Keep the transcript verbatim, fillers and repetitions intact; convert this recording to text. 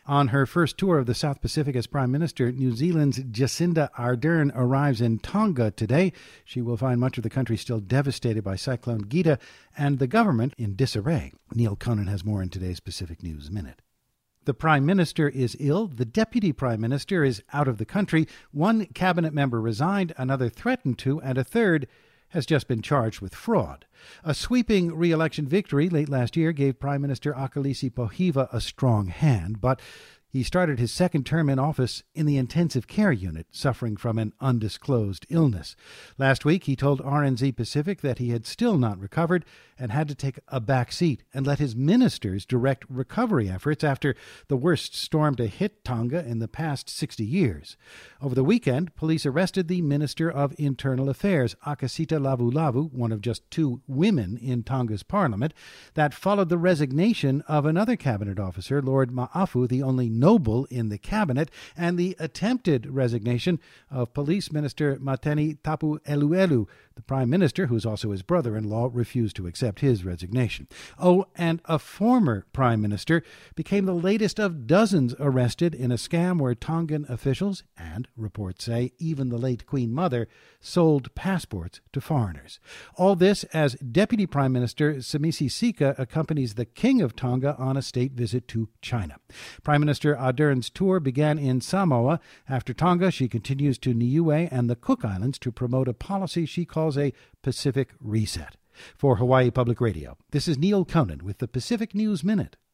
On her first tour of the South Pacific as Prime Minister, New Zealand's Jacinda Ardern arrives in Tonga today. She will find much of the country still devastated by Cyclone Gita and the government in disarray. Neil Conan has more in today's Pacific News Minute. The Prime Minister is ill. The Deputy Prime Minister is out of the country. One cabinet member resigned, another threatened to, and a third has just been charged with fraud. A sweeping re-election victory late last year gave Prime Minister Akalisi Pohiva a strong hand, but he started his second term in office in the intensive care unit, suffering from an undisclosed illness. Last week, he told R N Z Pacific that he had still not recovered and had to take a back seat and let his ministers direct recovery efforts after the worst storm to hit Tonga in the past sixty years. Over the weekend, police arrested the Minister of Internal Affairs, Akasita Lavulavu, one of just two women in Tonga's parliament. That followed the resignation of another cabinet officer, Lord Ma'afu, the only noble in the cabinet, and the attempted resignation of Police Minister Mateni Tapu Eluelu. The Prime Minister, who is also his brother-in-law, refused to accept his resignation. Oh, and a former Prime Minister became the latest of dozens arrested in a scam where Tongan officials, and reports say even the late Queen Mother, sold passports to foreigners. All this as Deputy Prime Minister Semisi Sika accompanies the King of Tonga on a state visit to China. Prime Minister Ardern's tour began in Samoa. After Tonga, she continues to Niue and the Cook Islands to promote a policy she calls a Pacific Reset. For Hawaii Public Radio, this is Neil Conan with the Pacific News Minute.